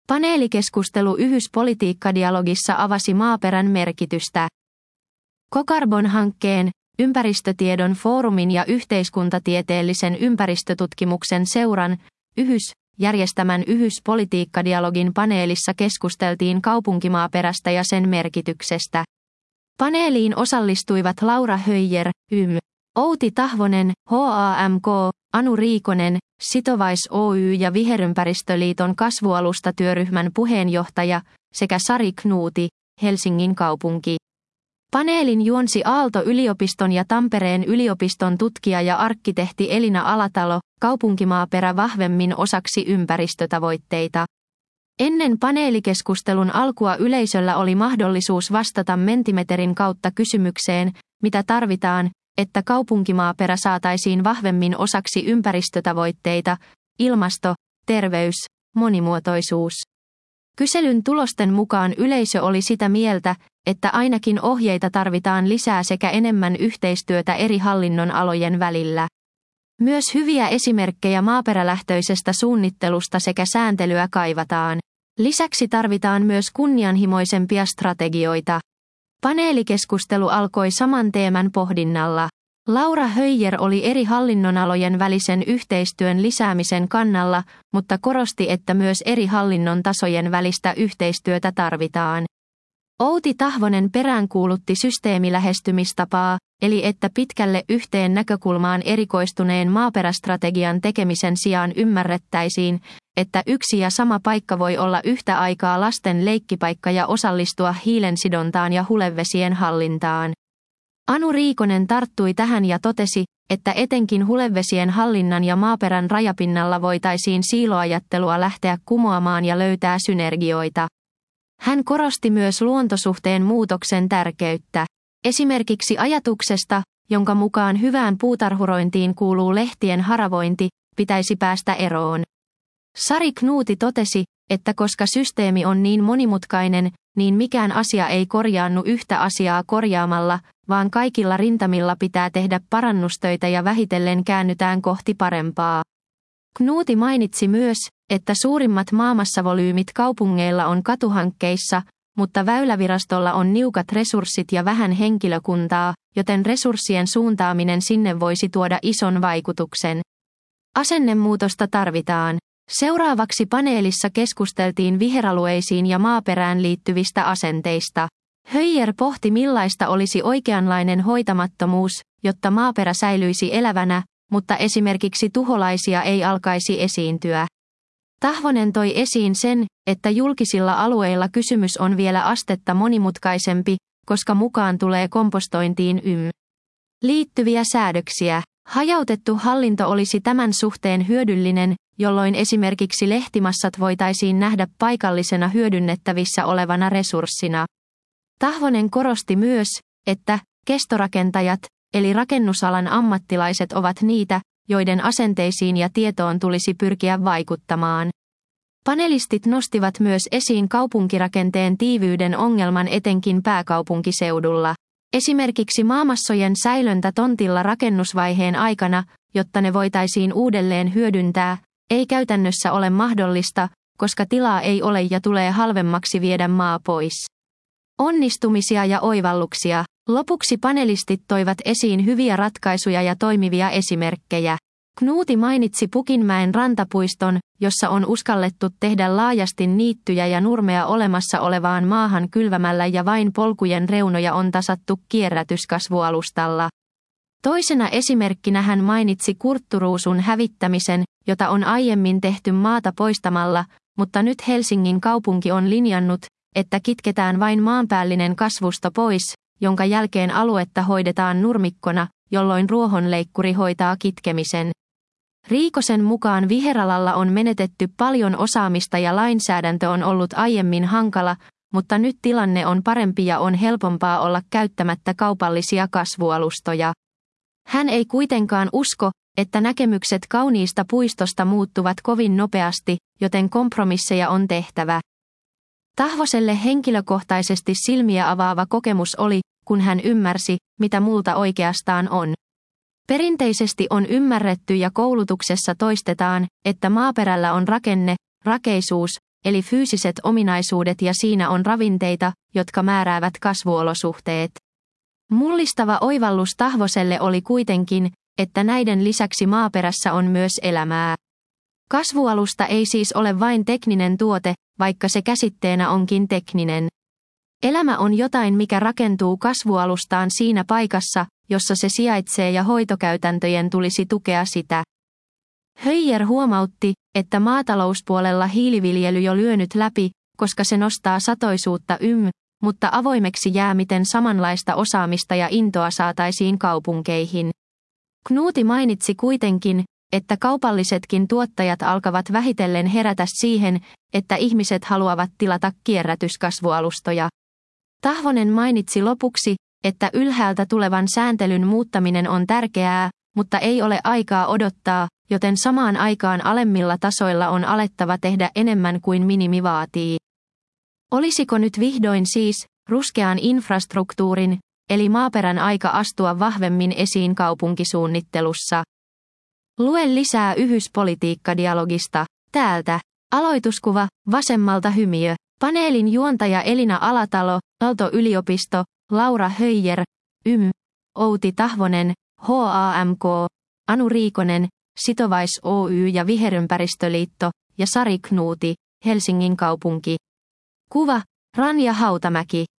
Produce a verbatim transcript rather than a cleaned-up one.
Paneelikeskustelu yhdyspolitiikkadialogissa avasi maaperän merkitystä. Cocarbon-hankkeen, ympäristötiedon foorumin ja yhteiskuntatieteellisen ympäristötutkimuksen seuran, yhdys, järjestämän yhdyspolitiikkadialogin paneelissa keskusteltiin kaupunkimaaperästä ja sen merkityksestä. Paneeliin osallistuivat Laura Höijer, Y M, Outi Tahvonen, H A M K, Anu Riikonen, Sitovais Oy ja Viherympäristöliiton kasvualustatyöryhmän puheenjohtaja, sekä Sari Knuuti, Helsingin kaupunki. Paneelin juonsi Aalto-yliopiston ja Tampereen yliopiston tutkija ja arkkitehti Elina Alatalo, kaupunkimaaperä vahvemmin osaksi ympäristötavoitteita. Ennen paneelikeskustelun alkua yleisöllä oli mahdollisuus vastata Mentimeterin kautta kysymykseen, mitä tarvitaan, että kaupunkimaaperä saataisiin vahvemmin osaksi ympäristötavoitteita, ilmasto, terveys, monimuotoisuus. Kyselyn tulosten mukaan yleisö oli sitä mieltä, että ainakin ohjeita tarvitaan lisää sekä enemmän yhteistyötä eri hallinnon alojen välillä. Myös hyviä esimerkkejä maaperälähtöisestä suunnittelusta sekä sääntelyä kaivataan. Lisäksi tarvitaan myös kunnianhimoisempia strategioita. Paneelikeskustelu alkoi saman teeman pohdinnalla. Laura Höijer oli eri hallinnonalojen välisen yhteistyön lisäämisen kannalla, mutta korosti, että myös eri hallinnon tasojen välistä yhteistyötä tarvitaan. Outi Tahvonen peräänkuulutti systeemilähestymistapaa, eli että pitkälle yhteen näkökulmaan erikoistuneen maaperästrategian tekemisen sijaan ymmärrettäisiin, että yksi ja sama paikka voi olla yhtä aikaa lasten leikkipaikka ja osallistua hiilensidontaan ja hulevesien hallintaan. Anu Riikonen tarttui tähän ja totesi, että etenkin hulevesien hallinnan ja maaperän rajapinnalla voitaisiin siiloajattelua lähteä kumoamaan ja löytää synergioita. Hän korosti myös luontosuhteen muutoksen tärkeyttä. Esimerkiksi ajatuksesta, jonka mukaan hyvään puutarhurointiin kuuluu lehtien haravointi, pitäisi päästä eroon. Sari Knuuti totesi, että koska systeemi on niin monimutkainen, niin mikään asia ei korjaannu yhtä asiaa korjaamalla, vaan kaikilla rintamilla pitää tehdä parannustöitä ja vähitellen käännytään kohti parempaa. Knuuti mainitsi myös, että suurimmat maamassavolyymit kaupungeilla on katuhankkeissa, mutta Väylävirastolla on niukat resurssit ja vähän henkilökuntaa, joten resurssien suuntaaminen sinne voisi tuoda ison vaikutuksen. Asennemuutosta tarvitaan. Seuraavaksi paneelissa keskusteltiin viheralueisiin ja maaperään liittyvistä asenteista. Höijer pohti, millaista olisi oikeanlainen hoitamattomuus, jotta maaperä säilyisi elävänä, mutta esimerkiksi tuholaisia ei alkaisi esiintyä. Tahvonen toi esiin sen, että julkisilla alueilla kysymys on vielä astetta monimutkaisempi, koska mukaan tulee kompostointiin ym. liittyviä säädöksiä. Hajautettu hallinto olisi tämän suhteen hyödyllinen, jolloin esimerkiksi lehtimassat voitaisiin nähdä paikallisena hyödynnettävissä olevana resurssina. Tahvonen korosti myös, että kestorakentajat, eli rakennusalan ammattilaiset ovat niitä, joiden asenteisiin ja tietoon tulisi pyrkiä vaikuttamaan. Panelistit nostivat myös esiin kaupunkirakenteen tiiviyden ongelman etenkin pääkaupunkiseudulla. Esimerkiksi maamassojen säilöntä tontilla rakennusvaiheen aikana, jotta ne voitaisiin uudelleen hyödyntää, ei käytännössä ole mahdollista, koska tilaa ei ole ja tulee halvemmaksi viedä maa pois. Onnistumisia ja oivalluksia. Lopuksi panelistit toivat esiin hyviä ratkaisuja ja toimivia esimerkkejä. Knuuti mainitsi Pukinmäen rantapuiston, jossa on uskallettu tehdä laajasti niittyjä ja nurmea olemassa olevaan maahan kylvämällä ja vain polkujen reunoja on tasattu kierrätyskasvualustalla. Toisena esimerkkinä hän mainitsi kurtturuusun hävittämisen, jota on aiemmin tehty maata poistamalla, mutta nyt Helsingin kaupunki on linjannut, että kitketään vain maanpäällinen kasvusto pois, jonka jälkeen aluetta hoidetaan nurmikkona, jolloin ruohonleikkuri hoitaa kitkemisen. Riikosen mukaan viheralalla on menetetty paljon osaamista ja lainsäädäntö on ollut aiemmin hankala, mutta nyt tilanne on parempi ja on helpompaa olla käyttämättä kaupallisia kasvualustoja. Hän ei kuitenkaan usko, että näkemykset kauniista puistosta muuttuvat kovin nopeasti, joten kompromisseja on tehtävä. Tahvoselle henkilökohtaisesti silmiä avaava kokemus oli, kun hän ymmärsi, mitä multa oikeastaan on. Perinteisesti on ymmärretty ja koulutuksessa toistetaan, että maaperällä on rakenne, rakeisuus, eli fyysiset ominaisuudet ja siinä on ravinteita, jotka määräävät kasvuolosuhteet. Mullistava oivallus Tahvoselle oli kuitenkin, että näiden lisäksi maaperässä on myös elämää. Kasvualusta ei siis ole vain tekninen tuote, vaikka se käsitteenä onkin tekninen. Elämä on jotain, mikä rakentuu kasvualustaan siinä paikassa, jossa se sijaitsee ja hoitokäytäntöjen tulisi tukea sitä. Höijer huomautti, että maatalouspuolella hiiliviljely jo lyönyt läpi, koska se nostaa satoisuutta ym, mutta avoimeksi jää miten samanlaista osaamista ja intoa saataisiin kaupunkeihin. Knuuti mainitsi kuitenkin, että kaupallisetkin tuottajat alkavat vähitellen herätä siihen, että ihmiset haluavat tilata kierrätyskasvualustoja. Tahvonen mainitsi lopuksi, että ylhäältä tulevan sääntelyn muuttaminen on tärkeää, mutta ei ole aikaa odottaa, joten samaan aikaan alemmilla tasoilla on alettava tehdä enemmän kuin minimi vaatii. Olisiko nyt vihdoin siis, ruskean infrastruktuurin, eli maaperän aika astua vahvemmin esiin kaupunkisuunnittelussa? Lue lisää yhyspolitiikkadialogista. Täältä. Aloituskuva, vasemmalta hymiö. Paneelin juontaja Elina Alatalo, Aalto-yliopisto, Laura Höijer, ym. Outi Tahvonen, H A M K, Anu Riikonen, Sitovais Oy ja Viherympäristöliitto, ja Sari Knuuti, Helsingin kaupunki. Kuva, Ranja Hautamäki.